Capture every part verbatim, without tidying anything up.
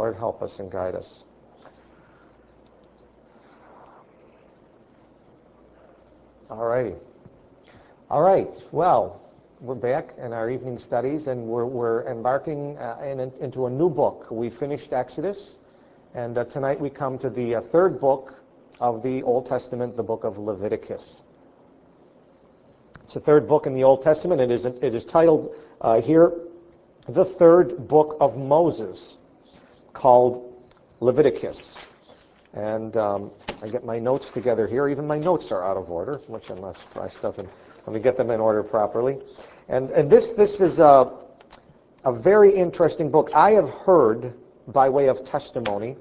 Lord, help us and guide us. All righty. All right. Well, we're back in our evening studies, and we're, we're embarking uh, in, into a new book. We finished Exodus, and uh, tonight we come to the uh, third book of the Old Testament, the book of Leviticus. It's the third book in the Old Testament. It is, it is titled uh, here, the third book of Moses, called Leviticus. And um, I get my notes together here. Even my notes are out of order, which I'm not surprised of. And let me get them in order properly. And, and this, this is a, a very interesting book. I have heard, by way of testimony,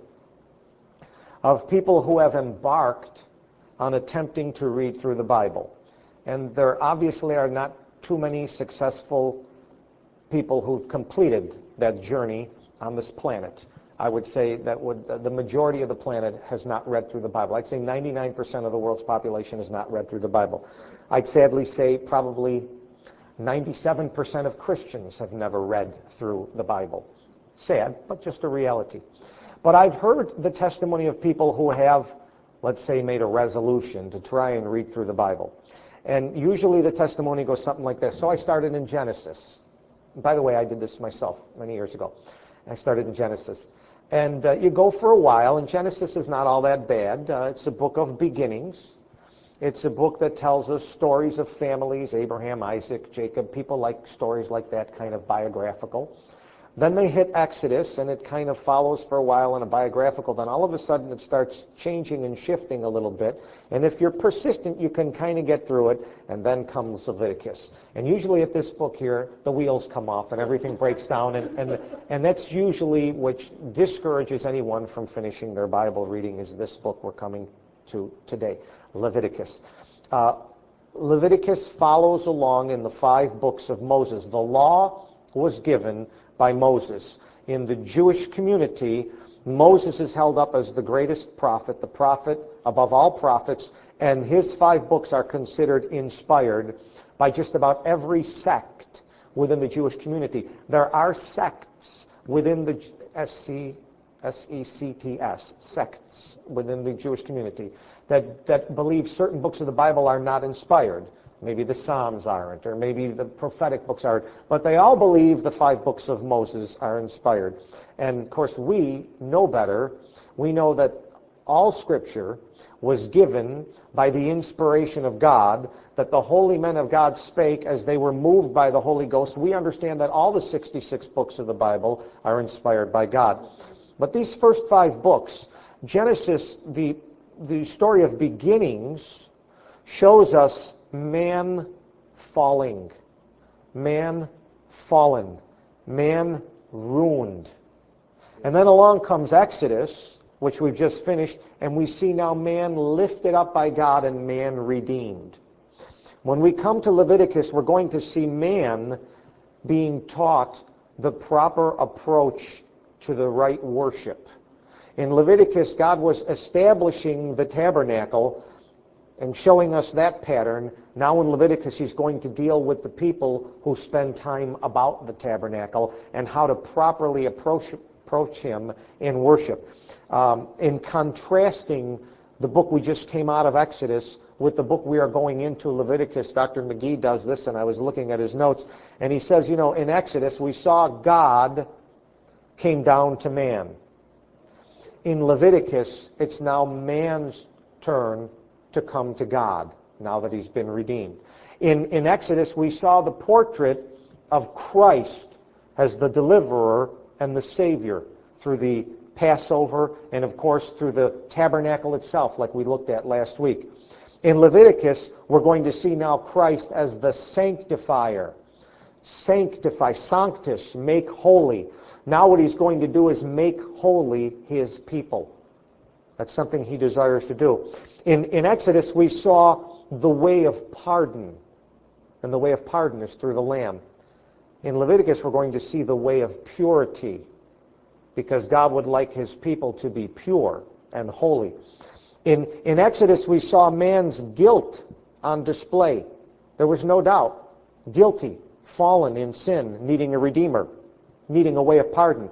of people who have embarked on attempting to read through the Bible. And there obviously are not too many successful people who've completed that journey on this planet. I would say that would, uh, the majority of the planet has not read through the Bible. I'd say ninety-nine percent of the world's population has not read through the Bible. I'd sadly say probably ninety-seven percent of Christians have never read through the Bible. Sad, but just a reality. But I've heard the testimony of people who have, let's say, made a resolution to try and read through the Bible. And usually the testimony goes something like this. So I started in Genesis. By the way, I did this myself many years ago. I started in Genesis. And uh, you go for a while, and Genesis is not all that bad. Uh, it's a book of beginnings. It's a book that tells us stories of families, Abraham, Isaac, Jacob. People like stories like that, kind of biographical. Then they hit Exodus, and it kind of follows for a while in a biographical. Then all of a sudden it starts changing and shifting a little bit. And if you're persistent, you can kind of get through it. And then comes Leviticus. And usually at this book here, the wheels come off and everything breaks down. And, and, and that's usually which discourages anyone from finishing their Bible reading, is this book we're coming to today, Leviticus. Uh, Leviticus follows along in the five books of Moses. The law was given by Moses. In the Jewish community, Moses is held up as the greatest prophet, the prophet above all prophets, and his five books are considered inspired by just about every sect within the Jewish community. There are sects within the S C, S E C T S, sects within the Jewish community that, that believe certain books of the Bible are not inspired. Maybe the Psalms aren't, or maybe the prophetic books aren't. But they all believe the five books of Moses are inspired. And, of course, we know better. We know that all Scripture was given by the inspiration of God, that the holy men of God spake as they were moved by the Holy Ghost. We understand that all the sixty-six books of the Bible are inspired by God. But these first five books, Genesis, the, the story of beginnings, shows us man falling, man fallen, man ruined. And then along comes Exodus, which we've just finished, and we see now man lifted up by God and man redeemed. When we come to Leviticus, we're going to see man being taught the proper approach to the right worship. In Leviticus, God was establishing the tabernacle and showing us that pattern. Now in Leviticus, he's going to deal with the people who spend time about the tabernacle and how to properly approach, approach him in worship. Um, in contrasting the book we just came out of, Exodus, with the book we are going into, Leviticus, Doctor McGee does this, and I was looking at his notes, and he says, you know, in Exodus, we saw God came down to man. In Leviticus, it's now man's turn to come to God, now that he's been redeemed. In, in Exodus, we saw the portrait of Christ as the deliverer and the Savior through the Passover and, of course, through the tabernacle itself, like we looked at last week. In Leviticus, we're going to see now Christ as the sanctifier. Sanctify, sanctus, make holy. Now what he's going to do is make holy his people. That's something he desires to do. In, in Exodus, we saw the way of pardon. And the way of pardon is through the Lamb. In Leviticus, we're going to see the way of purity, because God would like his people to be pure and holy. In, in Exodus, we saw man's guilt on display. There was no doubt. Guilty, fallen in sin, needing a redeemer, needing a way of pardon.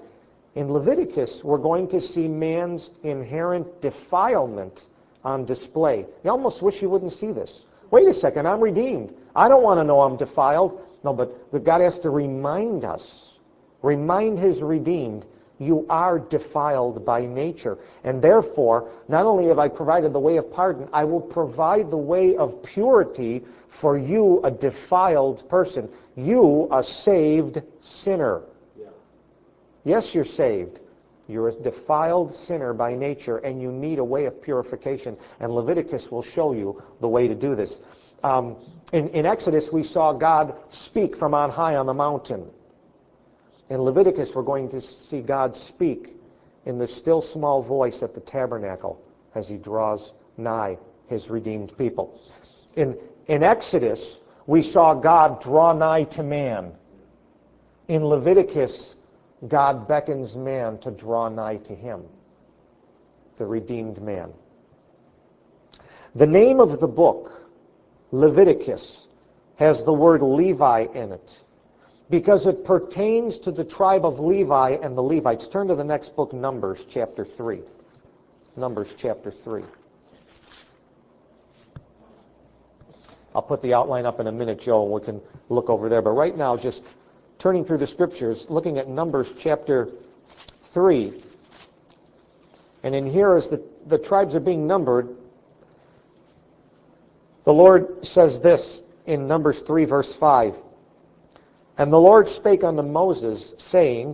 In Leviticus, we're going to see man's inherent defilement on display. You almost wish you wouldn't see this. Wait a second, I'm redeemed. I don't want to know I'm defiled. No, but, but God has to remind us, remind his redeemed, you are defiled by nature. And therefore, not only have I provided the way of pardon, I will provide the way of purity for you, a defiled person. You, a saved sinner. Yeah. Yes, you're saved. You're a defiled sinner by nature, and you need a way of purification. And Leviticus will show you the way to do this. Um, in, in Exodus, we saw God speak from on high on the mountain. In Leviticus, we're going to see God speak in the still small voice at the tabernacle as he draws nigh his redeemed people. In, in Exodus, we saw God draw nigh to man. In Leviticus, God beckons man to draw nigh to him, the redeemed man. The name of the book, Leviticus, has the word Levi in it because it pertains to the tribe of Levi and the Levites. Turn to the next book, Numbers chapter three. Numbers chapter three. I'll put the outline up in a minute, Joe, and we can look over there. But right now, just turning through the scriptures, looking at Numbers chapter three. And in here, as the, the tribes are being numbered, the Lord says this in Numbers three, verse five. And the Lord spake unto Moses, saying,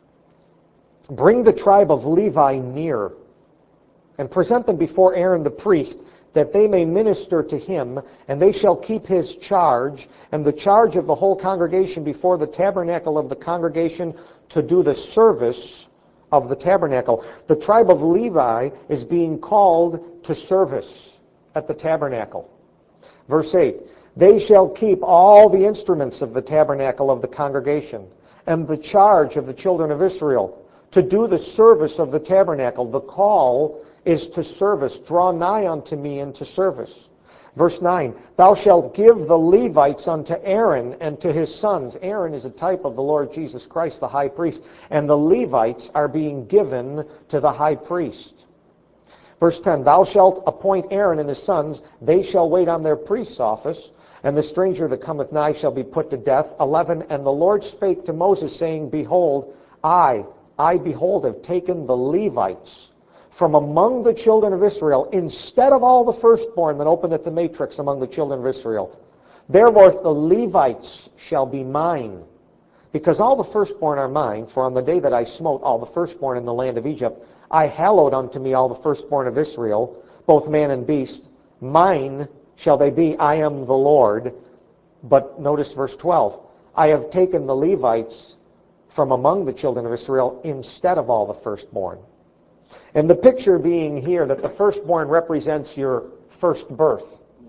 bring the tribe of Levi near, and present them before Aaron the priest, that they may minister to him, and they shall keep his charge, and the charge of the whole congregation before the tabernacle of the congregation to do the service of the tabernacle. The tribe of Levi is being called to service at the tabernacle. Verse eight, they shall keep all the instruments of the tabernacle of the congregation, and the charge of the children of Israel, to do the service of the tabernacle. The call is to service. Draw nigh unto me into service. Verse nine, thou shalt give the Levites unto Aaron and to his sons. Aaron is a type of the Lord Jesus Christ, the high priest, and the Levites are being given to the high priest. Verse ten, thou shalt appoint Aaron and his sons, they shall wait on their priest's office, and the stranger that cometh nigh shall be put to death. eleven, and the Lord spake to Moses, saying, behold, I, I behold, have taken the Levites from among the children of Israel, instead of all the firstborn that openeth the matrix among the children of Israel. Therefore the Levites shall be mine, because all the firstborn are mine, for on the day that I smote all the firstborn in the land of Egypt, I hallowed unto me all the firstborn of Israel, both man and beast. Mine shall they be, I am the Lord. But notice verse twelve, I have taken the Levites from among the children of Israel instead of all the firstborn. And the picture being here that the firstborn represents your first birth,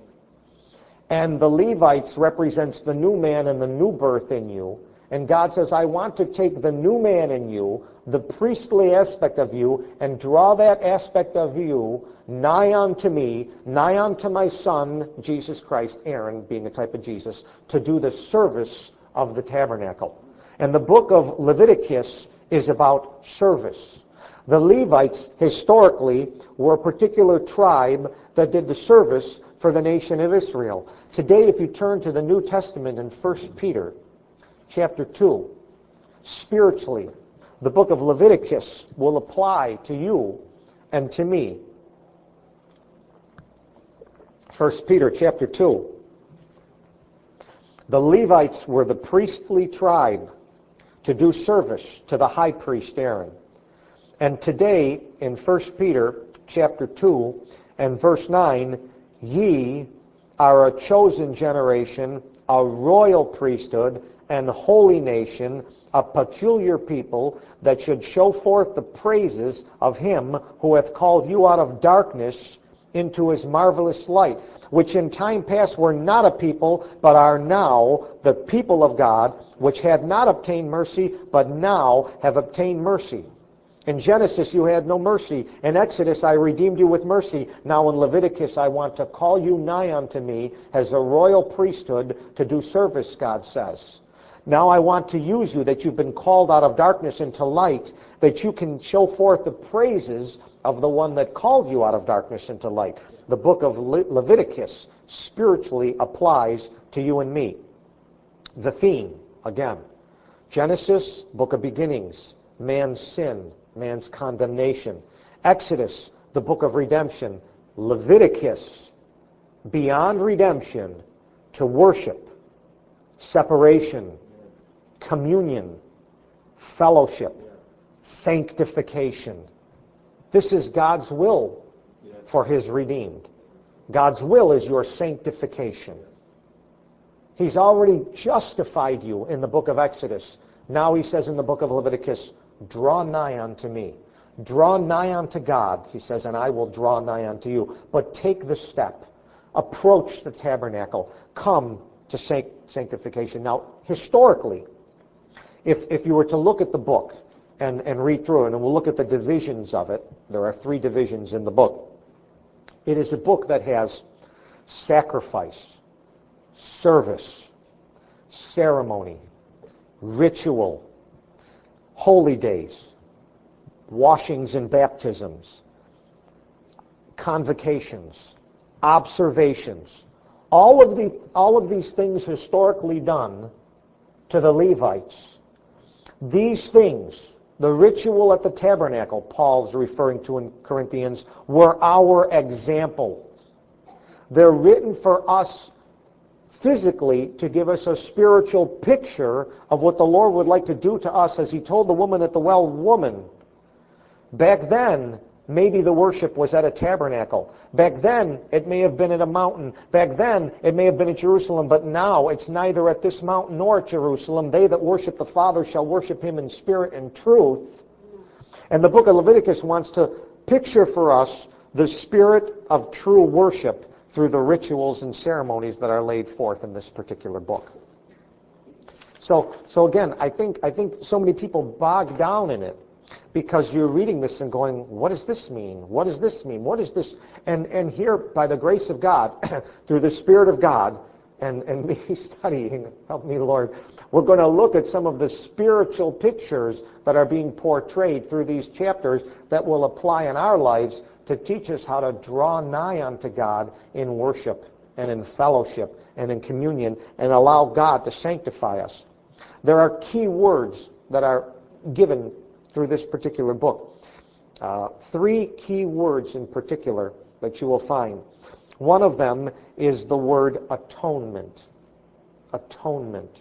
and the Levites represents the new man and the new birth in you. And God says, I want to take the new man in you, the priestly aspect of you, and draw that aspect of you nigh unto me, nigh unto my son, Jesus Christ, Aaron being a type of Jesus, to do the service of the tabernacle. And the book of Leviticus is about service. The Levites, historically, were a particular tribe that did the service for the nation of Israel. Today, if you turn to the New Testament in First Peter, chapter two, spiritually, the book of Leviticus will apply to you and to me. First Peter, chapter two. The Levites were the priestly tribe to do service to the high priest Aaron. And today, in First Peter chapter two and verse nine, ye are a chosen generation, a royal priesthood, and holy nation, a peculiar people, that should show forth the praises of him who hath called you out of darkness into his marvelous light, which in time past were not a people, but are now the people of God, which had not obtained mercy, but now have obtained mercy. In Genesis, you had no mercy. In Exodus, I redeemed you with mercy. Now in Leviticus, I want to call you nigh unto me as a royal priesthood to do service, God says. Now I want to use you, that you've been called out of darkness into light, that you can show forth the praises of the one that called you out of darkness into light. The book of Le- Leviticus spiritually applies to you and me. The theme, again, Genesis, book of beginnings, man's sin, man's condemnation. Exodus, the book of redemption. Leviticus, beyond redemption, to worship, separation, communion, fellowship, sanctification. This is God's will for His redeemed. God's will is your sanctification. He's already justified you in the book of Exodus. Now He says in the book of Leviticus, draw nigh unto me. Draw nigh unto God, He says, and I will draw nigh unto you. But take the step. Approach the tabernacle. Come to sanctification. Now, historically, if, if you were to look at the book and, and read through it, and we'll look at the divisions of it, there are three divisions in the book. It is a book that has sacrifice, service, ceremony, ritual, holy days, washings and baptisms, convocations, observations. All of, the, all of these things historically done to the Levites, these things, the ritual at the tabernacle, Paul's referring to in Corinthians, were our examples. They're written for us physically to give us a spiritual picture of what the Lord would like to do to us, as He told the woman at the well, woman. Back then, maybe the worship was at a tabernacle. Back then, it may have been at a mountain. Back then, it may have been at Jerusalem. But now, it's neither at this mountain nor at Jerusalem. They that worship the Father shall worship Him in spirit and truth. And the book of Leviticus wants to picture for us the spirit of true worship through the rituals and ceremonies that are laid forth in this particular book. So, so again, I think, I think so many people bog down in it, because you're reading this and going, what does this mean? What does this mean? What is this? And and here, by the grace of God, through the Spirit of God, and, and me studying, help me Lord, we're going to look at some of the spiritual pictures that are being portrayed through these chapters that will apply in our lives to teach us how to draw nigh unto God in worship and in fellowship and in communion, and allow God to sanctify us. There are key words that are given through this particular book. Uh, three key words in particular that you will find. One of them is the word atonement. Atonement.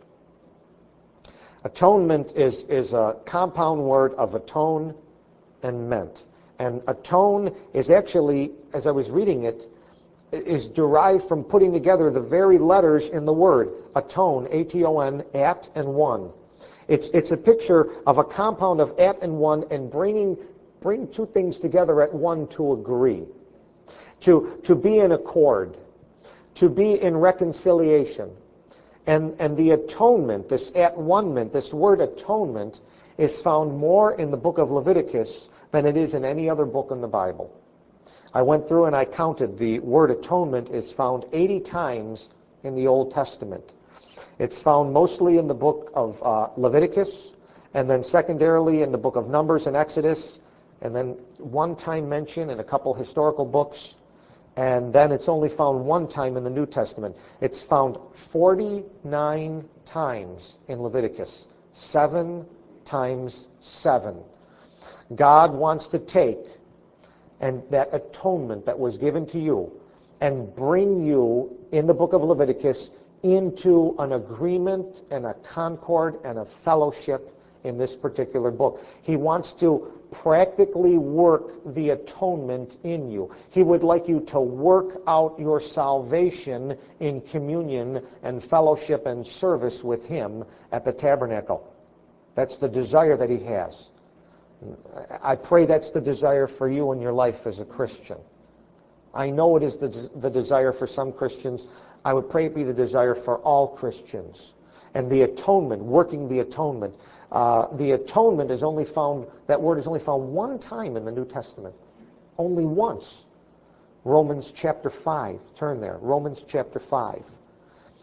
Atonement is, is a compound word of atone and meant. And atone is actually, as I was reading it, is derived from putting together the very letters in the word. Atone, A T O N, at and one. It's, it's a picture of a compound of at and one, and bringing, bring two things together at one to agree, to, to be in accord, to be in reconciliation. And, and the atonement, this at-one-ment, this word atonement, is found more in the book of Leviticus than it is in any other book in the Bible. I went through and I counted. The word atonement is found eighty times in the Old Testament. It's found mostly in the book of uh, Leviticus, and then secondarily in the book of Numbers and Exodus, and then one time mention in a couple historical books, and then it's only found one time in the New Testament. It's found forty-nine times in Leviticus, seven times seven. God wants to take and that atonement that was given to you and bring you in the book of Leviticus into an agreement and a concord and a fellowship in this particular book. He wants to practically work the atonement in you. He would like you to work out your salvation in communion and fellowship and service with Him at the tabernacle. That's the desire that He has. I pray that's the desire for you in your life as a Christian. I know it is the, the desire for some Christians. I would pray it be the desire for all Christians. And the atonement, working the atonement. Uh, the atonement is only found, that word is only found one time in the New Testament. Only once. Romans chapter five. Turn there. Romans chapter five.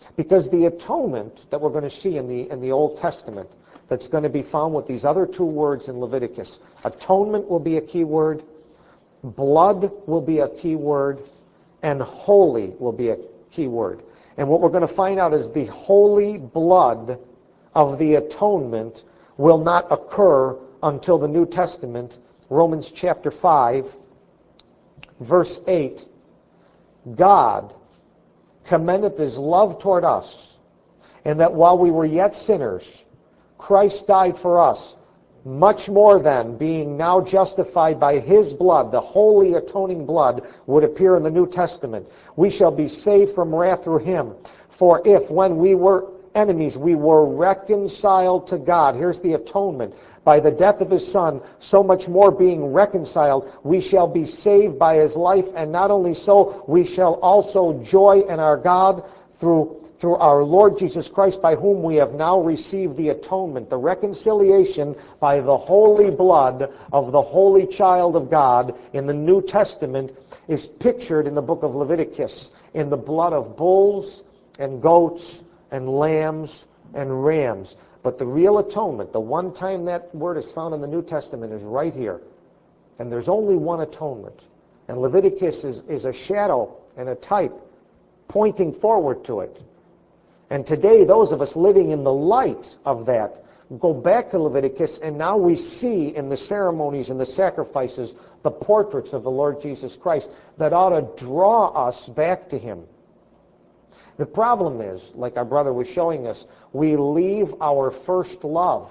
Because the atonement that we're going to see in the, in the Old Testament, that's going to be found with these other two words in Leviticus, atonement will be a key word, blood will be a key word, and holy will be a key word. And what we're going to find out is the holy blood of the atonement will not occur until the New Testament. Romans chapter five, verse eight, God commendeth his love toward us, and that while we were yet sinners, Christ died for us. Much more then, being now justified by his blood, the holy atoning blood would appear in the New Testament. We shall be saved from wrath through him. For if, when we were enemies, we were reconciled to God, here's the atonement, by the death of his Son, so much more being reconciled, we shall be saved by his life. And not only so, we shall also joy in our God through through our Lord Jesus Christ, by whom we have now received the atonement, the reconciliation by the holy blood of the holy child of God in the New Testament is pictured in the book of Leviticus, in the blood of bulls and goats and lambs and rams. But the real atonement, the one time that word is found in the New Testament, is right here. And there's only one atonement. And Leviticus is, is a shadow and a type pointing forward to it. And today, those of us living in the light of that go back to Leviticus, and now we see in the ceremonies and the sacrifices the portraits of the Lord Jesus Christ that ought to draw us back to him. The problem is, like our brother was showing us, we leave our first love.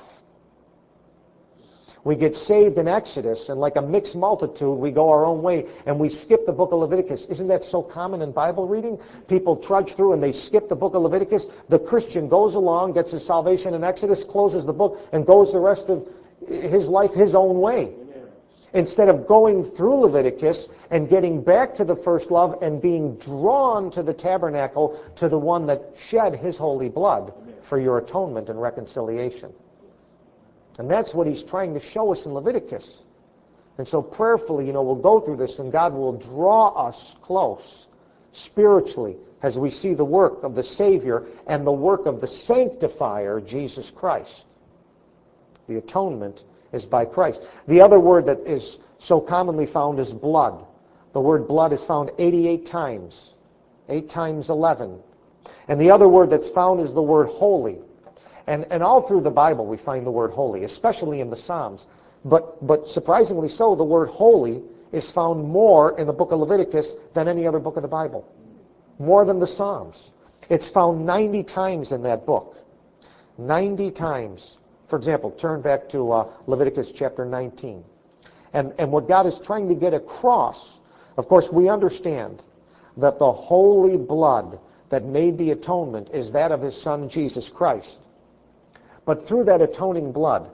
We get saved in Exodus, and like a mixed multitude, we go our own way, and we skip the book of Leviticus. Isn't that so common in Bible reading? People trudge through, and they skip the book of Leviticus. The Christian goes along, gets his salvation in Exodus, closes the book, and goes the rest of his life his own way. Amen. Instead of going through Leviticus and getting back to the first love and being drawn to the tabernacle, to the one that shed his holy blood for your atonement and reconciliation. And that's what he's trying to show us in Leviticus. And so prayerfully, you know, we'll go through this, and God will draw us close spiritually as we see the work of the Savior and the work of the Sanctifier, Jesus Christ. The atonement is by Christ. The other word that is so commonly found is blood. The word blood is found eighty-eight times. eight times eleven. And the other word that's found is the word holy. And, and all through the Bible we find the word holy, especially in the Psalms. But, but surprisingly so, the word holy is found more in the book of Leviticus than any other book of the Bible. More than the Psalms. It's found ninety times in that book. ninety times. For example, turn back to uh, Leviticus chapter nineteen. And, and what God is trying to get across, of course, we understand that the holy blood that made the atonement is that of his Son, Jesus Christ. But through that atoning blood,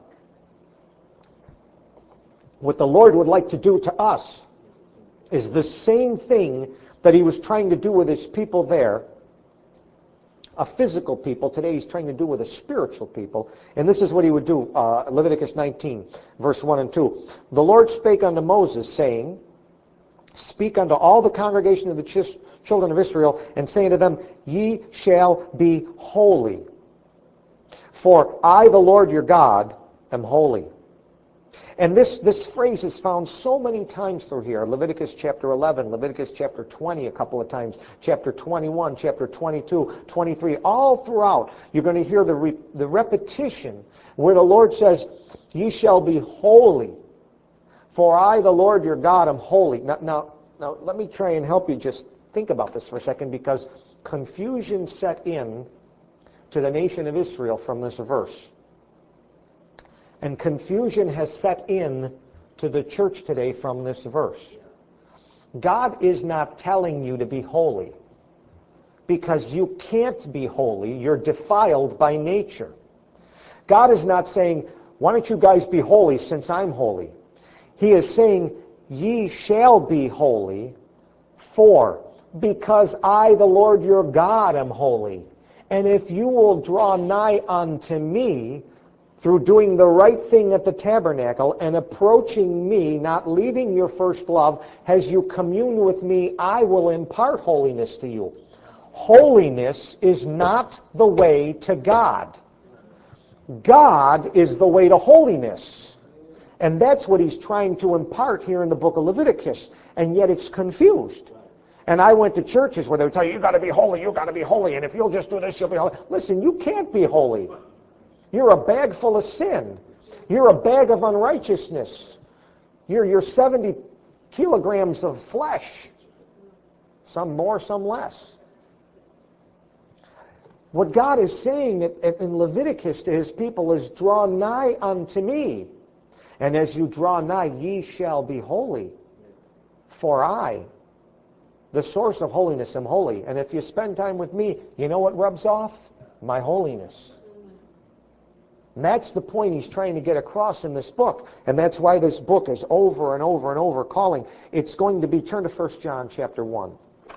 what the Lord would like to do to us is the same thing that he was trying to do with his people there, a physical people. Today he's trying to do with a spiritual people. And this is what he would do, uh, Leviticus nineteen, verse one and two. The Lord spake unto Moses, saying, Speak unto all the congregation of the ch- children of Israel, and say unto them, Ye shall be holy. For I, the Lord your God, am holy. And this, this phrase is found so many times through here. Leviticus chapter eleven, Leviticus chapter twenty a couple of times, chapter twenty-one, chapter twenty-two, twenty-three. All throughout, you're going to hear the, re, the repetition where the Lord says, Ye shall be holy. For I, the Lord your God, am holy. Now, now, now let me try and help you just think about this for a second, because confusion set in to the nation of Israel from this verse. And confusion has set in to the church today from this verse. God is not telling you to be holy, because you can't be holy. You're defiled by nature. God is not saying, why don't you guys be holy since I'm holy? He is saying, ye shall be holy, for because I, the Lord your God, am holy. And if you will draw nigh unto me through doing the right thing at the tabernacle and approaching me, not leaving your first love, as you commune with me, I will impart holiness to you. Holiness is not the way to God. God is the way to holiness. And that's what he's trying to impart here in the book of Leviticus. And yet it's confused. And I went to churches where they would tell you, you got to be holy, you got to be holy, and if you'll just do this, you'll be holy. Listen, you can't be holy. You're a bag full of sin. You're a bag of unrighteousness. You're, you're seventy kilograms of flesh. Some more, some less. What God is saying in Leviticus to his people is, draw nigh unto me. And as you draw nigh, ye shall be holy. For I, the source of holiness, am holy. And if you spend time with me, you know what rubs off? My holiness. And that's the point he's trying to get across in this book. And that's why this book is over and over and over calling. It's going to be, turn to First John chapter one.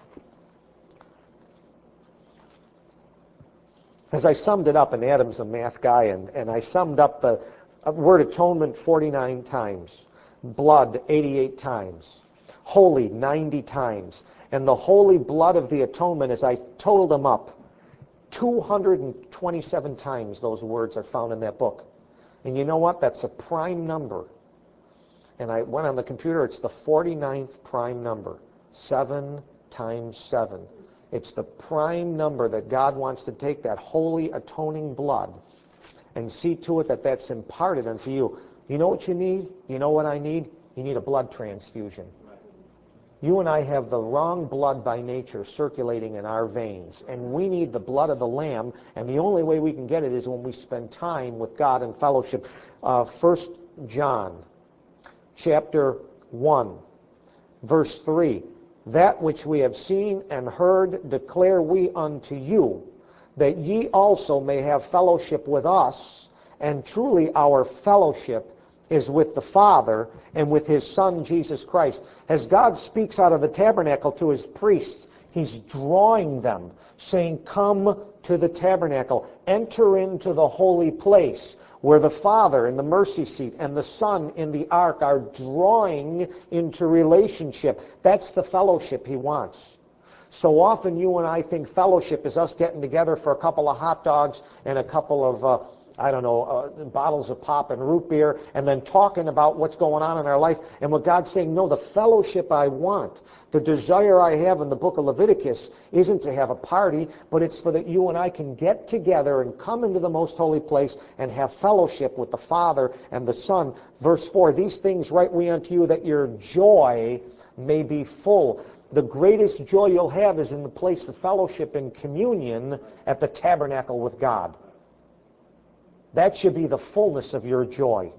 As I summed it up, and Adam's a math guy, and, and I summed up the uh, word atonement forty-nine times, blood eighty-eight times, holy ninety times, and the holy blood of the atonement, as I totaled them up, two hundred twenty-seven times those words are found in that book. And you know what? That's a prime number. And I went on the computer, it's the forty-ninth prime number. Seven times seven. It's the prime number that God wants to take that holy atoning blood and see to it that that's imparted unto you. You know what you need? You know what I need? You need a blood transfusion. You and I have the wrong blood by nature circulating in our veins, and we need the blood of the Lamb, and the only way we can get it is when we spend time with God in fellowship. Uh, First John chapter one, verse three. That which we have seen and heard declare we unto you, that ye also may have fellowship with us, and truly our fellowship is with the Father and with his Son, Jesus Christ. As God speaks out of the tabernacle to his priests, he's drawing them, saying, come to the tabernacle, enter into the holy place, where the Father in the mercy seat and the Son in the ark are drawing into relationship. That's the fellowship he wants. So often you and I think fellowship is us getting together for a couple of hot dogs and a couple of, uh, I don't know, uh, bottles of pop and root beer, and then talking about what's going on in our life. And what God's saying, no, the fellowship I want, the desire I have in the book of Leviticus isn't to have a party, but it's for that you and I can get together and come into the most holy place and have fellowship with the Father and the Son. Verse four, these things write we unto you that your joy may be full. The greatest joy you'll have is in the place of fellowship and communion at the tabernacle with God. That should be the fullness of your joy.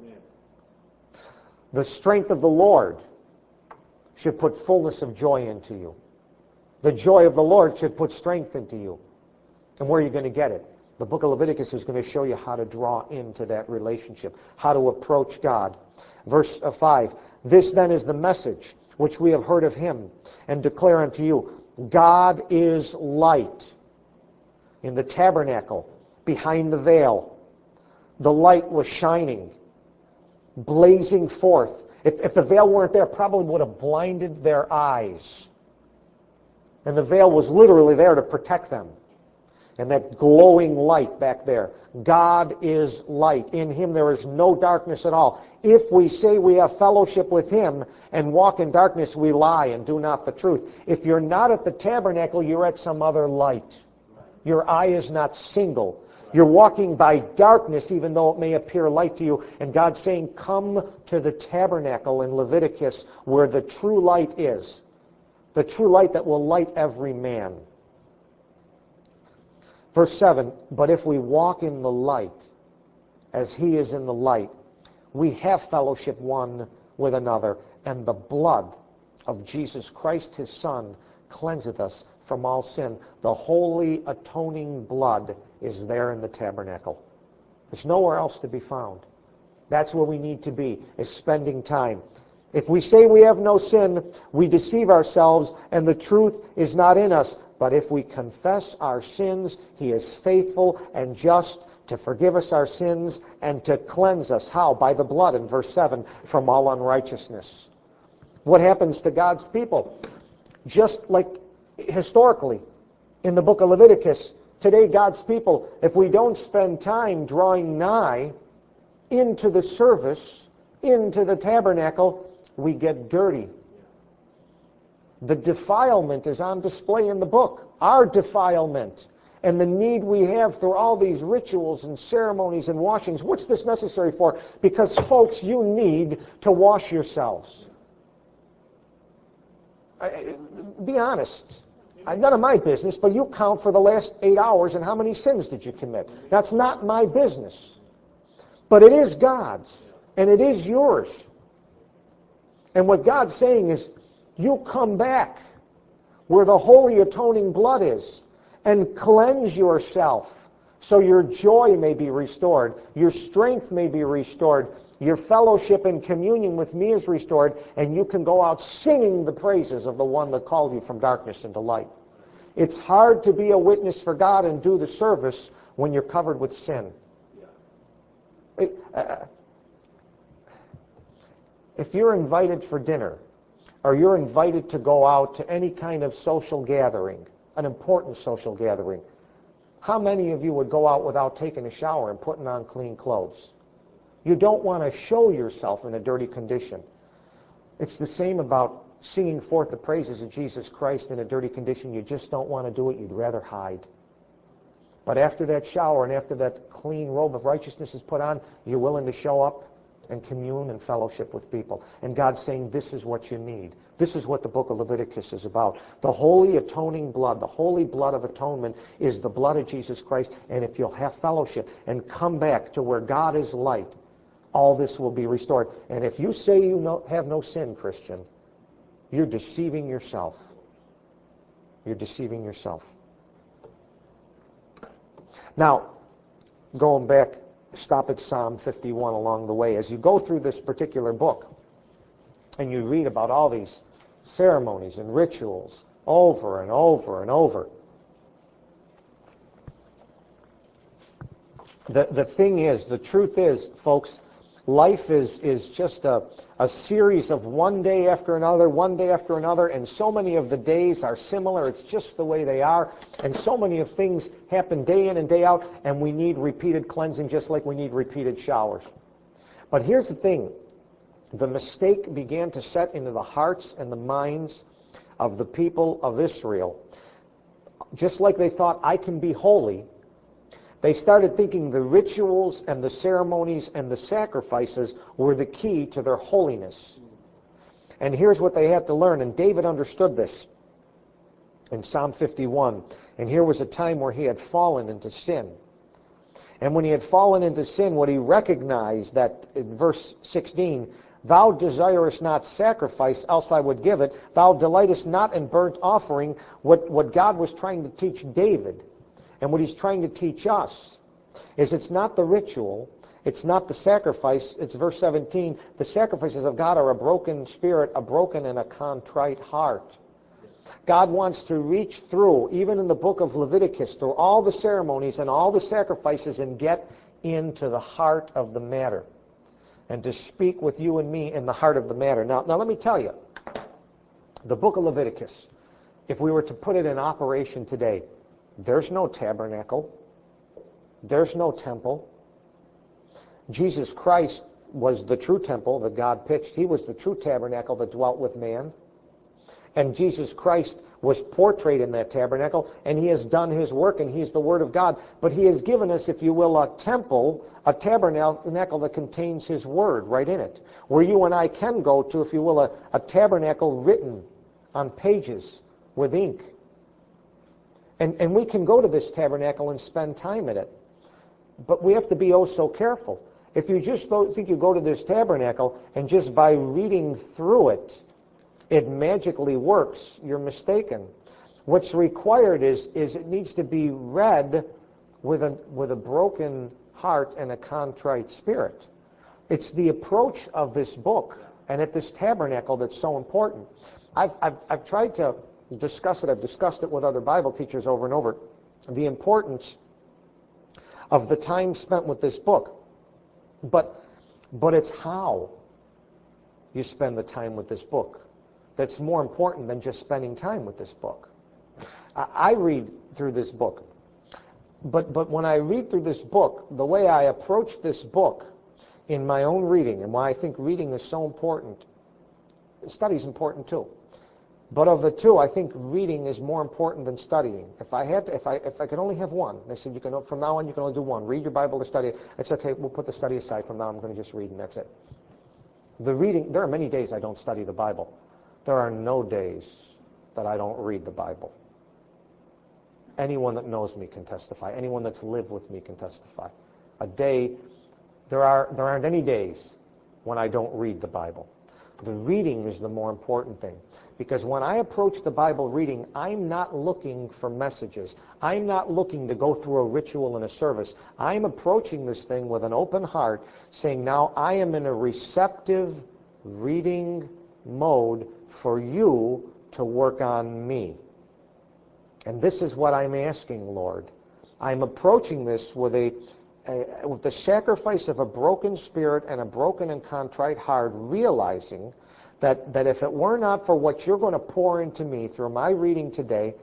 The strength of the Lord should put fullness of joy into you. The joy of the Lord should put strength into you. And where are you going to get it? The book of Leviticus is going to show you how to draw into that relationship, how to approach God. Verse five, this then is the message which we have heard of him and declare unto you. God is light. In the tabernacle, behind the veil, the light was shining, blazing forth. If, if the veil weren't there, probably would have blinded their eyes. And the veil was literally there to protect them. And that glowing light back there. God is light. In him there is no darkness at all. If we say we have fellowship with him and walk in darkness, we lie and do not the truth. If you're not at the tabernacle, you're at some other light. Your eye is not single. You're walking by darkness, even though it may appear light to you. And God's saying, come to the tabernacle in Leviticus where the true light is. The true light that will light every man. Verse seven, but if we walk in the light, as he is in the light, we have fellowship one with another, and the blood of Jesus Christ, his Son, cleanseth us from all sin. The holy atoning blood is there in the tabernacle. There's nowhere else to be found. That's where we need to be, is spending time. If we say we have no sin, we deceive ourselves, and the truth is not in us. But if we confess our sins, he is faithful and just to forgive us our sins and to cleanse us. How? By the blood, in verse seven, from all unrighteousness. What happens to God's people? Just like historically, In the book of Leviticus, today God's people, if we don't spend time drawing nigh into the service, into the tabernacle, we get dirty. The defilement is on display in the book. Our defilement and the need we have through all these rituals and ceremonies and washings. What's this necessary for? Because, folks, you need to wash yourselves. I, be honest. None of my business, but you count for the last eight hours and how many sins did you commit. That's not my business. But it is God's, and it is yours. And what God's saying is, you come back where the holy atoning blood is and cleanse yourself so your joy may be restored, your strength may be restored, your fellowship and communion with me is restored, and you can go out singing the praises of the one that called you from darkness into light. It's hard to be a witness for God and do the service when you're covered with sin. It, uh, if you're invited for dinner, or you're invited to go out to any kind of social gathering, an important social gathering, how many of you would go out without taking a shower and putting on clean clothes? You don't want to show yourself in a dirty condition. It's the same about singing forth the praises of Jesus Christ in a dirty condition. You just don't want to do it. You'd rather hide. But after that shower and after that clean robe of righteousness is put on, you're willing to show up and commune and fellowship with people. And God's saying, this is what you need. This is what the book of Leviticus is about. The holy atoning blood, the holy blood of atonement is the blood of Jesus Christ. And if you'll have fellowship and come back to where God is light, all this will be restored. And if you say you no, have no sin, Christian, you're deceiving yourself. You're deceiving yourself. Now, going back, stop at Psalm fifty-one along the way. As you go through this particular book, and you read about all these ceremonies and rituals over and over and over, the, the thing is, the truth is, folks, life is, is just a, a series of one day after another, one day after another, and so many of the days are similar. It's just the way they are. And so many of things happen day in and day out, and we need repeated cleansing just like we need repeated showers. But here's the thing. The mistake began to set into the hearts and the minds of the people of Israel. Just like they thought, I can be holy, they started thinking the rituals and the ceremonies and the sacrifices were the key to their holiness. And here's what they had to learn, and David understood this in Psalm fifty-one. And here was a time where he had fallen into sin. And when he had fallen into sin, what he recognized that in verse sixteen, thou desirest not sacrifice, else I would give it. Thou delightest not in burnt offering. What, what God was trying to teach David, and what he's trying to teach us, is it's not the ritual, it's not the sacrifice, it's verse seventeen, the sacrifices of God are a broken spirit, a broken and a contrite heart. God wants to reach through, even in the book of Leviticus, through all the ceremonies and all the sacrifices and get into the heart of the matter. And to speak with you and me in the heart of the matter. Now, now let me tell you, the book of Leviticus, if we were to put it in operation today, there's no tabernacle. There's no temple. Jesus Christ was the true temple that God pitched. He was the true tabernacle that dwelt with man. And Jesus Christ was portrayed in that tabernacle, and he has done his work, and he's the Word of God. But he has given us, if you will, a temple, a tabernacle that contains his Word right in it, where you and I can go to, if you will, a, a tabernacle written on pages with ink. And, and we can go to this tabernacle and spend time in it. But we have to be oh so careful. If you just go, think you go to this tabernacle and just by reading through it, it magically works, you're mistaken. What's required is, is it needs to be read with a, with a broken heart and a contrite spirit. It's the approach of this book and at this tabernacle that's so important. I've, I've, I've tried to discuss it. I've discussed it with other Bible teachers over and over. The importance of the time spent with this book. But, but it's how you spend the time with this book that's more important than just spending time with this book. I, I read through this book. But, but when I read through this book, the way I approach this book in my own reading, and why I think reading is so important, study is important too. But of the two, I think reading is more important than studying. If I had to, if I if I could only have one, they said you can from now on you can only do one. Read your Bible or study it. It's okay. We'll put the study aside. From now I'm going to just read, and that's it. The reading. There are many days I don't study the Bible. There are no days that I don't read the Bible. Anyone that knows me can testify. Anyone that's lived with me can testify. A day. There are there aren't any days when I don't read the Bible. The reading is the more important thing. Because when I approach the Bible reading, I'm not looking for messages. I'm not looking to go through a ritual and a service. I'm approaching this thing with an open heart, saying, now I am in a receptive reading mode for you to work on me. And this is what I'm asking, Lord. I'm approaching this with a, a with the sacrifice of a broken spirit and a broken and contrite heart, realizing That, that if it were not for what you're going to pour into me through my reading today,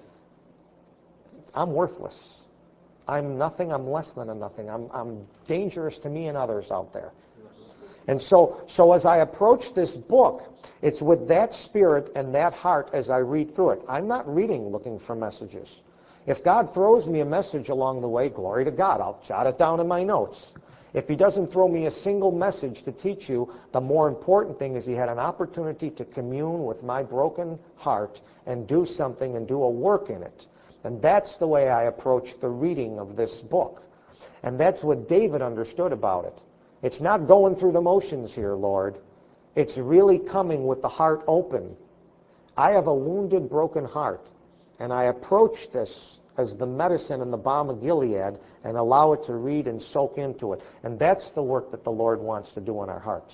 I'm worthless. I'm nothing. I'm less than a nothing. I'm, I'm dangerous to me and others out there. And so, so as I approach this book, it's with that spirit and that heart as I read through it. I'm not reading looking for messages. If God throws me a message along the way, glory to God. I'll jot it down in my notes. If he doesn't throw me a single message to teach you, the more important thing is he had an opportunity to commune with my broken heart and do something and do a work in it. And that's the way I approach the reading of this book. And that's what David understood about it. It's not going through the motions here, Lord. It's really coming with the heart open. I have a wounded, broken heart, and I approach this as the medicine and the balm of Gilead and allow it to read and soak into it. And that's the work that the Lord wants to do in our hearts.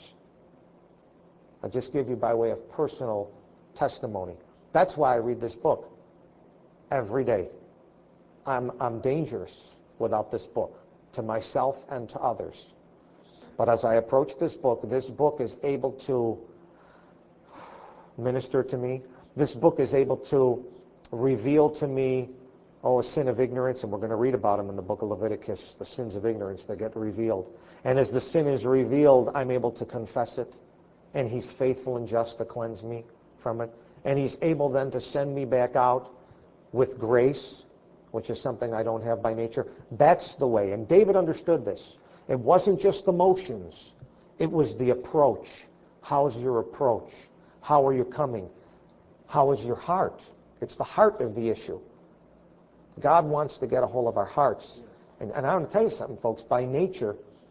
I'll just give you by way of personal testimony. That's why I read this book every day. I'm, I'm dangerous without this book, to myself and to others. But as I approach this book, this book is able to minister to me. This book is able to reveal to me Oh, a sin of ignorance, and we're going to read about them in the book of Leviticus, the sins of ignorance that get revealed. And as the sin is revealed, I'm able to confess it, and he's faithful and just to cleanse me from it. And he's able then to send me back out with grace, which is something I don't have by nature. That's the way. And David understood this. It wasn't just the motions. It was the approach. How's your approach? How are you coming? How is your heart? It's the heart of the issue. God wants to get a hold of our hearts. And, and I want to tell you something, folks. By nature,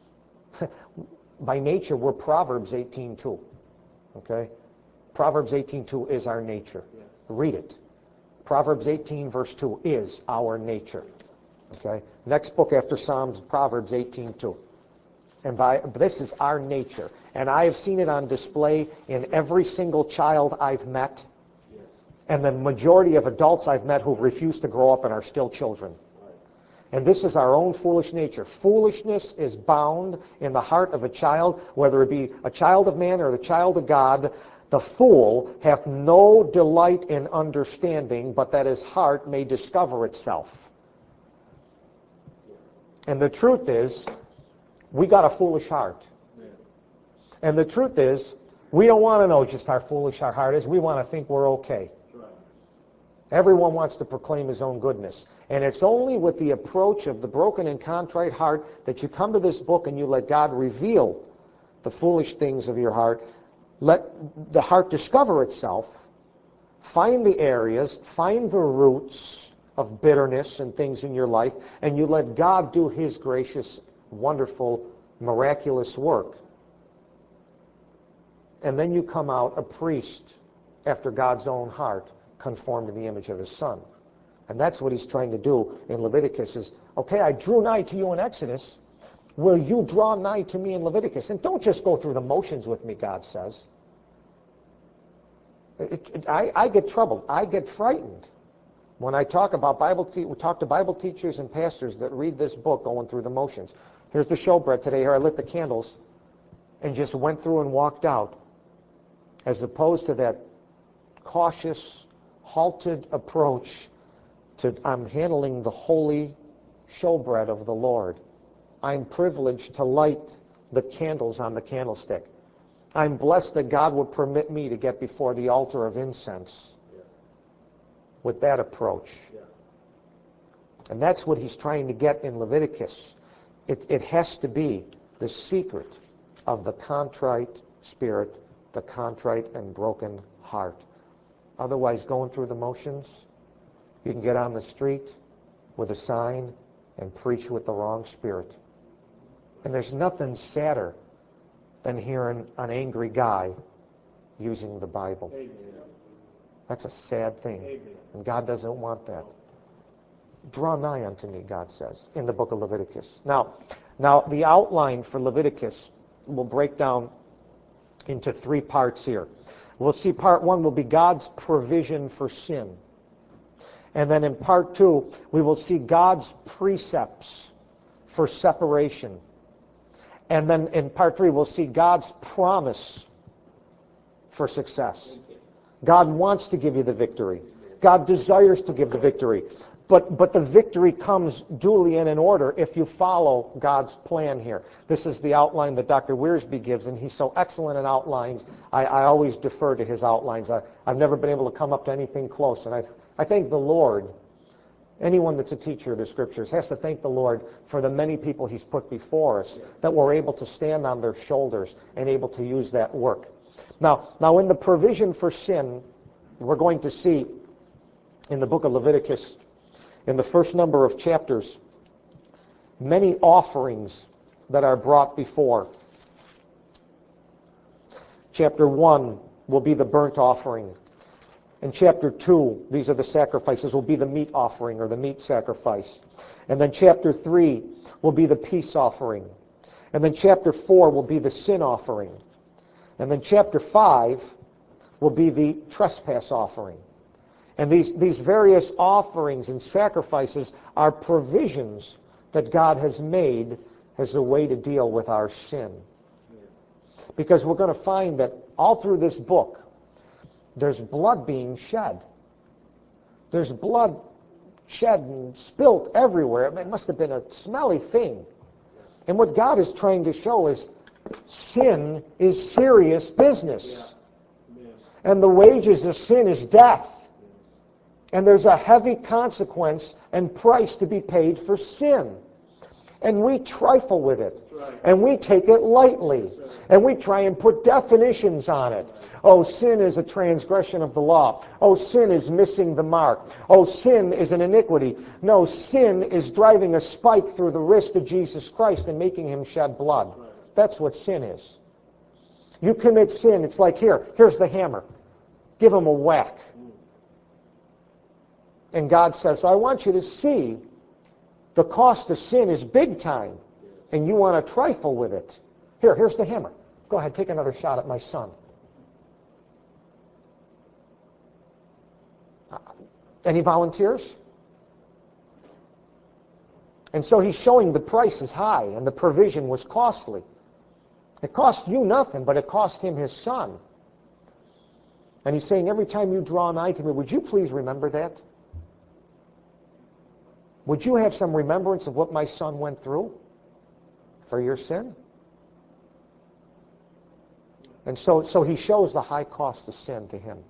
by nature, we're Proverbs eighteen two. Okay? Proverbs eighteen two is our nature. Yes. Read it. Proverbs eighteen verse two is our nature. Okay? Next book after Psalms, Proverbs eighteen two. And by, this is our nature. And I have seen it on display in every single child I've met. And the majority of adults I've met who refuse to grow up and are still children. And this is our own foolish nature. Foolishness is bound in the heart of a child, whether it be a child of man or the child of God. The fool hath no delight in understanding, but that his heart may discover itself. And the truth is, we got a foolish heart. And the truth is, we don't want to know just how foolish our heart is. We want to think we're okay. Everyone wants to proclaim his own goodness. And it's only with the approach of the broken and contrite heart that you come to this book and you let God reveal the foolish things of your heart. Let the heart discover itself, find the areas, find the roots of bitterness and things in your life, and you let God do his gracious, wonderful, miraculous work. And then you come out a priest after God's own heart, conformed to the image of his Son. And that's what he's trying to do in Leviticus is, okay, I drew nigh to you in Exodus. Will you draw nigh to me in Leviticus? And don't just go through the motions with me, God says. It, it, I, I get troubled. I get frightened when I talk about Bible, te- we talk to Bible teachers and pastors that read this book going through the motions. Here's the showbread today. Here I lit the candles and just went through and walked out, as opposed to that cautious, halted approach to, I'm handling the holy showbread of the Lord. I'm privileged to light the candles on the candlestick. I'm blessed that God would permit me to get before the altar of incense with that approach. And that's what he's trying to get in Leviticus. It, it has to be the secret of the contrite spirit, the contrite and broken heart. Otherwise, going through the motions, you can get on the street with a sign and preach with the wrong spirit. And there's nothing sadder than hearing an angry guy using the Bible. Amen. That's a sad thing. Amen. And God doesn't want that. Draw nigh unto me, God says, in the book of Leviticus. Now, now the outline for Leviticus will break down into three parts here. We'll see part one will be God's provision for sin. And then in part two, we will see God's precepts for separation. And then in part three, we'll see God's promise for success. God wants to give you the victory. God desires to give the victory. But, but the victory comes duly and in order if you follow God's plan here. This is the outline that Doctor Wiersbe gives, and he's so excellent in outlines. I, I always defer to his outlines. I, I've never been able to come up to anything close. And I, I thank the Lord. Anyone that's a teacher of the Scriptures has to thank the Lord for the many people he's put before us that were able to stand on their shoulders and able to use that work. Now, now in the provision for sin, we're going to see in the book of Leviticus, in the first number of chapters, many offerings that are brought before. Chapter one will be the burnt offering. In chapter two, these are the sacrifices, will be the meat offering or the meat sacrifice. And then chapter three will be the peace offering. And then chapter four will be the sin offering. And then chapter five will be the trespass offering. And these, these various offerings and sacrifices are provisions that God has made as a way to deal with our sin. Because we're going to find that all through this book, there's blood being shed. There's blood shed and spilt everywhere. It must have been a smelly thing. And what God is trying to show is sin is serious business. And the wages of sin is death. And there's a heavy consequence and price to be paid for sin. And we trifle with it. And we take it lightly. And we try and put definitions on it. Oh, sin is a transgression of the law. Oh, sin is missing the mark. Oh, sin is an iniquity. No, sin is driving a spike through the wrist of Jesus Christ and making him shed blood. That's what sin is. You commit sin, it's like, here, here's the hammer. Give him a whack. And God says, I want you to see the cost of sin is big time, and you want to trifle with it. Here, here's the hammer. Go ahead, take another shot at my son. Uh, any volunteers? And so he's showing the price is high, and the provision was costly. It cost you nothing, but it cost him his son. And he's saying, every time you draw nigh to me, would you please remember that? Would you have some remembrance of what my son went through for your sin? And so, so he shows the high cost of sin to him.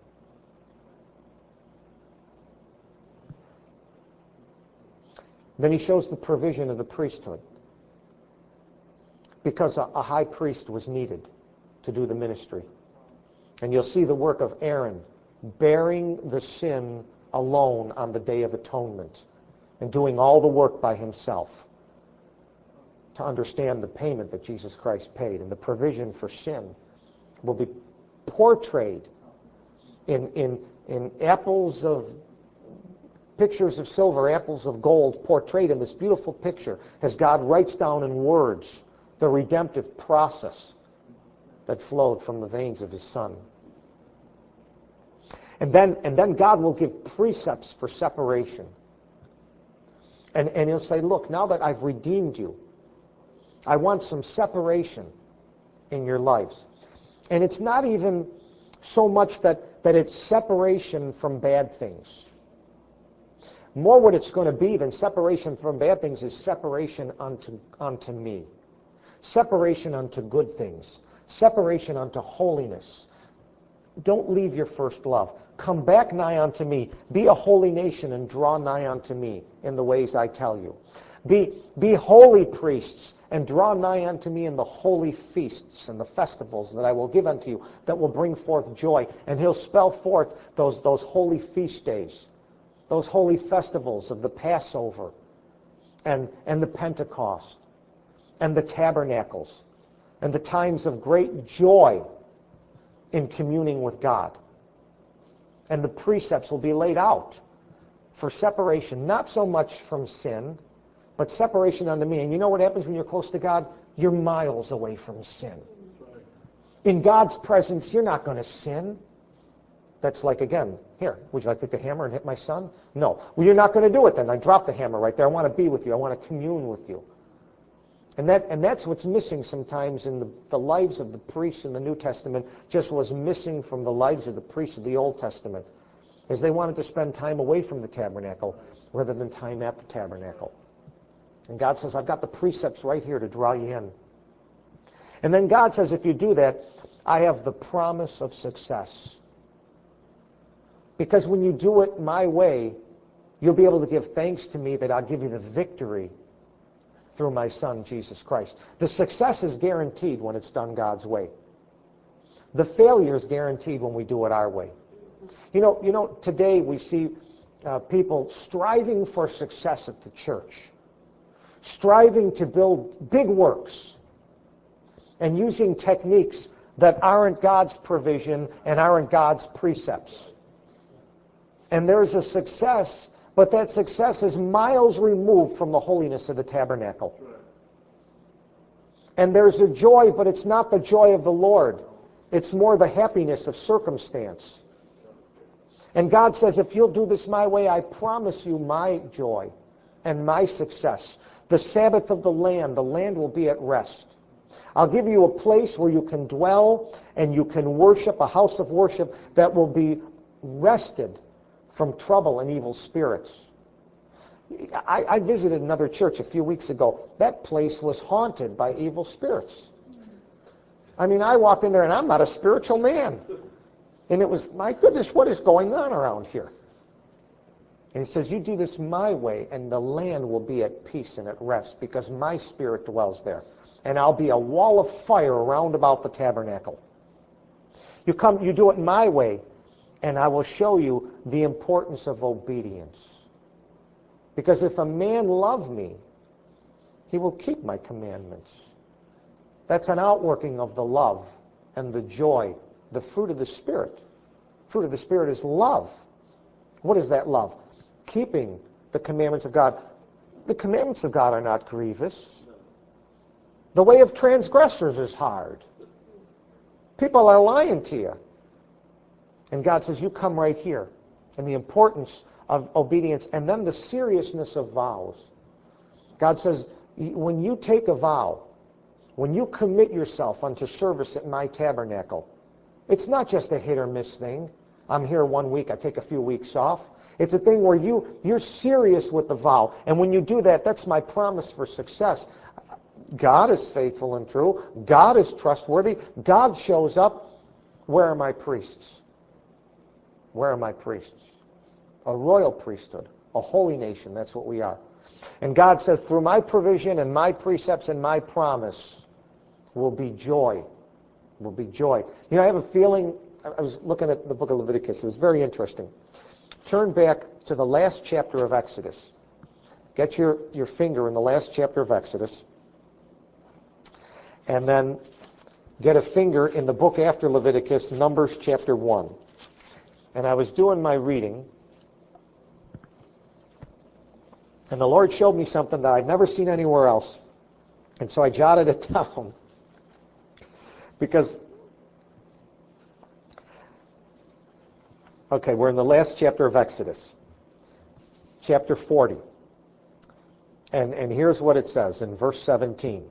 Then he shows the provision of the priesthood. Because a, a high priest was needed to do the ministry. And you'll see the work of Aaron bearing the sin alone on the Day of Atonement. And doing all the work by himself to understand the payment that Jesus Christ paid. And the provision for sin will be portrayed in, in, in apples of, pictures of silver, apples of gold, portrayed in this beautiful picture as God writes down in words the redemptive process that flowed from the veins of his Son. And then, and then God will give precepts for separation. And, and he'll say, look, now that I've redeemed you, I want some separation in your lives. And it's not even so much that, that it's separation from bad things. More what it's going to be than separation from bad things is separation unto, unto me. Separation unto good things. Separation unto holiness. Don't leave your first love. Come back nigh unto me. Be a holy nation and draw nigh unto me in the ways I tell you. Be, be holy priests and draw nigh unto me in the holy feasts and the festivals that I will give unto you that will bring forth joy. And he'll spell forth those, those holy feast days, those holy festivals of the Passover and, and the Pentecost and the tabernacles and the times of great joy in communing with God. And the precepts will be laid out for separation, not so much from sin, but separation unto me. And you know what happens when you're close to God? You're miles away from sin. In God's presence, you're not going to sin. That's like, again, here, would you like to take the hammer and hit my son? No. Well, you're not going to do it then. I drop the hammer right there. I want to be with you. I want to commune with you. And that and that's what's missing sometimes in the, the lives of the priests in the New Testament, just was missing from the lives of the priests of the Old Testament, is they wanted to spend time away from the tabernacle rather than time at the tabernacle. And God says, I've got the precepts right here to draw you in. And then God says, if you do that, I have the promise of success. Because when you do it my way, you'll be able to give thanks to me that I'll give you the victory through my Son, Jesus Christ. The success is guaranteed when it's done God's way. The failure is guaranteed when we do it our way. You know, you know today we see uh, people striving for success at the church, striving to build big works, and using techniques that aren't God's provision and aren't God's precepts. And there's a success, but that success is miles removed from the holiness of the tabernacle. And there's a joy, but it's not the joy of the Lord. It's more the happiness of circumstance. And God says, if you'll do this my way, I promise you my joy and my success. The Sabbath of the land, the land will be at rest. I'll give you a place where you can dwell and you can worship, a house of worship that will be rested from trouble and evil spirits. I, I visited another church a few weeks ago. That place was haunted by evil spirits. I mean, I walked in there and I'm not a spiritual man. And it was, my goodness, what is going on around here? And he says, you do this my way and the land will be at peace and at rest because my spirit dwells there. And I'll be a wall of fire around about the tabernacle. You come, you do it my way, and I will show you the importance of obedience. Because if a man love me, he will keep my commandments. That's an outworking of the love and the joy, the fruit of the Spirit. Fruit of the Spirit is love. What is that love? Keeping the commandments of God. The commandments of God are not grievous. The way of transgressors is hard. People are lying to you. And God says, you come right here. And the importance of obedience, and then the seriousness of vows. God says, when you take a vow, when you commit yourself unto service at my tabernacle, it's not just a hit or miss thing. I'm here one week, I take a few weeks off. It's a thing where you, you're serious with the vow. And when you do that, that's my promise for success. God is faithful and true. God is trustworthy. God shows up. Where are my priests? Where are my priests? A royal priesthood, a holy nation. That's what we are. And God says, through my provision and my precepts and my promise will be joy. Will be joy. You know, I have a feeling, I was looking at the book of Leviticus. It was very interesting. Turn back to the last chapter of Exodus. Get your, your finger in the last chapter of Exodus. And then get a finger in the book after Leviticus, Numbers chapter one. And I was doing my reading, and the Lord showed me something that I'd never seen anywhere else. And so I jotted it down. Because, okay, we're in the last chapter of Exodus, chapter forty. And, and here's what it says in verse seventeen.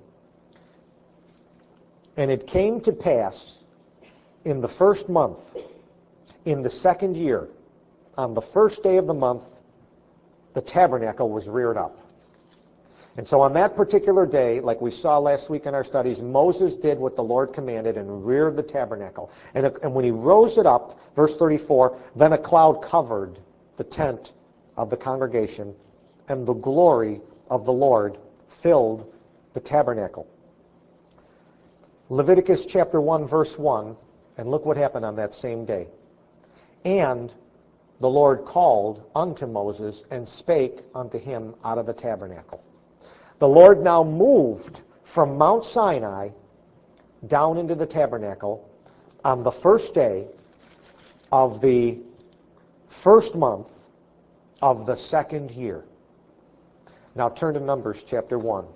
And it came to pass in the first month, in the second year, on the first day of the month, the tabernacle was reared up. And so on that particular day, like we saw last week in our studies, Moses did what the Lord commanded and reared the tabernacle. And, and when he rose it up, verse thirty-four, then a cloud covered the tent of the congregation, and the glory of the Lord filled the tabernacle. Leviticus chapter one, verse one, and look what happened on that same day. And the Lord called unto Moses and spake unto him out of the tabernacle. The Lord now moved from Mount Sinai down into the tabernacle on the first day of the first month of the second year. Now turn to Numbers chapter one.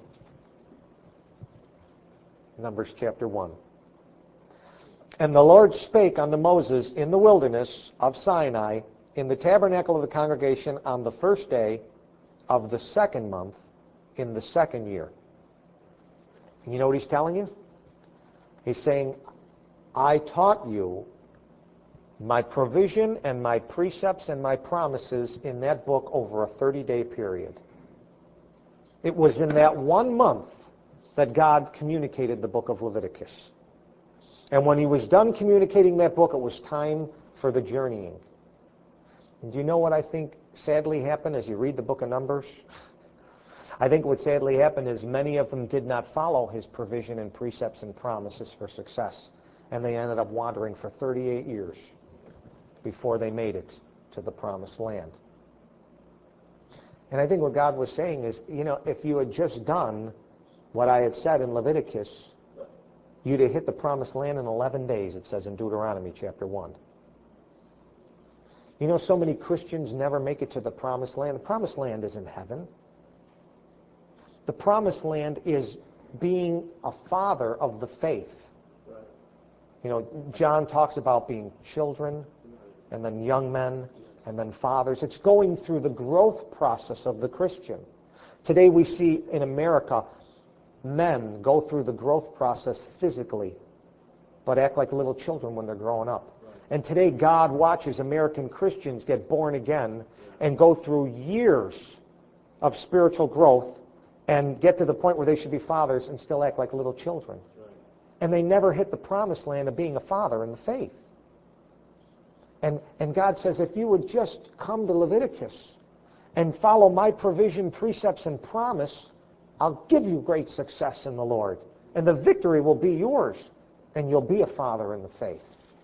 Numbers chapter one. And the Lord spake unto Moses in the wilderness of Sinai in the tabernacle of the congregation on the first day of the second month in the second year. And you know what he's telling you? He's saying, I taught you my provision and my precepts and my promises in that book over a thirty-day period. It was in that one month that God communicated the book of Leviticus. And when he was done communicating that book, it was time for the journeying. And do you know what I think sadly happened as you read the book of Numbers? I think what sadly happened is many of them did not follow his provision and precepts and promises for success. And they ended up wandering for thirty-eight years before they made it to the promised land. And I think what God was saying is, you know, if you had just done what I had said in Leviticus, you'd have hit the promised land in eleven days, it says in Deuteronomy chapter one. You know, so many Christians never make it to the promised land. The promised land isn't heaven. The promised land is being a father of the faith. You know, John talks about being children, and then young men, and then fathers. It's going through the growth process of the Christian. Today we see in America men go through the growth process physically, but act like little children when they're growing up. And today God watches American Christians get born again and go through years of spiritual growth and get to the point where they should be fathers and still act like little children. And they never hit the promised land of being a father in the faith. And, and God says, if you would just come to Leviticus and follow my provision, precepts, and promise, I'll give you great success in the Lord. And the victory will be yours. And you'll be a father in the faith.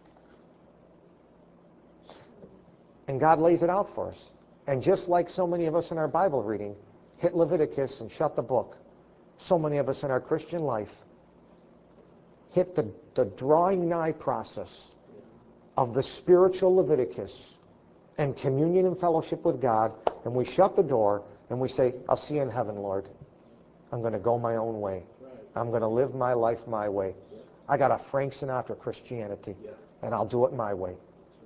And God lays it out for us. And just like so many of us in our Bible reading, hit Leviticus and shut the book, so many of us in our Christian life hit the, the drawing nigh process of the spiritual Leviticus and communion and fellowship with God, and we shut the door and we say, I'll see you in heaven, Lord. I'm going to go my own way. I'm going to live my life my way. I got a Frank Sinatra Christianity, and I'll do it my way.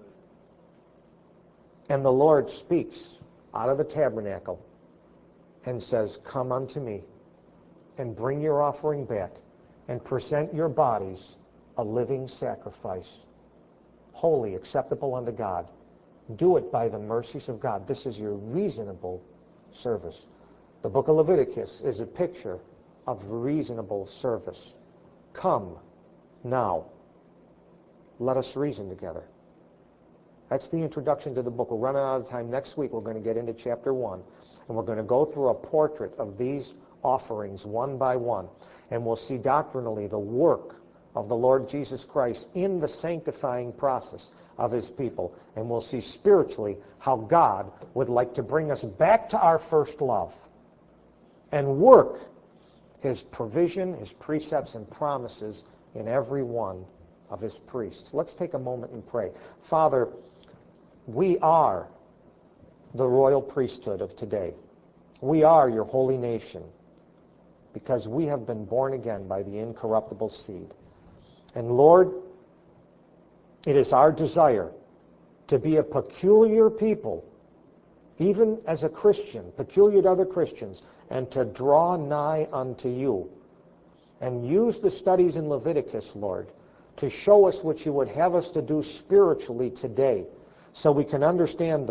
And the Lord speaks out of the tabernacle and says, come unto me and bring your offering back and present your bodies a living sacrifice, holy, acceptable unto God. Do it by the mercies of God. This is your reasonable service. The book of Leviticus is a picture of reasonable service. Come now. Let us reason together. That's the introduction to the book. We're running out of time. Next week we're going to get into chapter one. And we're going to go through a portrait of these offerings one by one. And we'll see doctrinally the work of the Lord Jesus Christ in the sanctifying process of his people. And we'll see spiritually how God would like to bring us back to our first love and work his provision, his precepts, and promises in every one of his priests. Let's take a moment and pray. Father, we are the royal priesthood of today. We are your holy nation because we have been born again by the incorruptible seed. And Lord, it is our desire to be a peculiar people, even as a Christian, peculiar to other Christians, and to draw nigh unto you. And use the studies in Leviticus, Lord, to show us what you would have us to do spiritually today, so we can understand the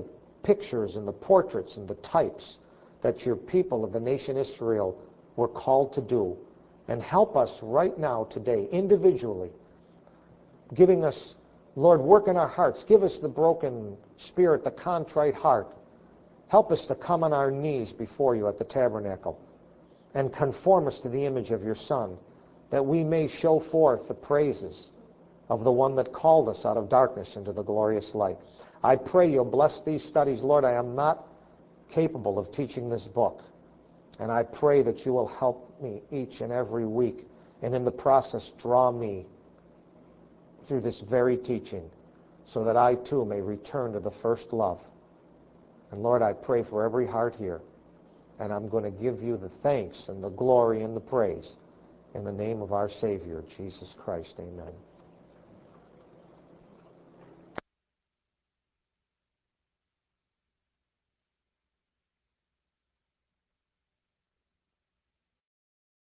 pictures and the portraits and the types that your people of the nation Israel were called to do. And help us right now, today, individually, giving us, Lord, work in our hearts. Give us the broken spirit, the contrite heart. Help us to come on our knees before you at the tabernacle and conform us to the image of your Son, that we may show forth the praises of the one that called us out of darkness into the glorious light. I pray you'll bless these studies. Lord, I am not capable of teaching this book, and I pray that you will help me each and every week, and in the process draw me through this very teaching so that I too may return to the first love. And Lord, I pray for every heart here, and I'm going to give you the thanks and the glory and the praise in the name of our Savior, Jesus Christ. Amen.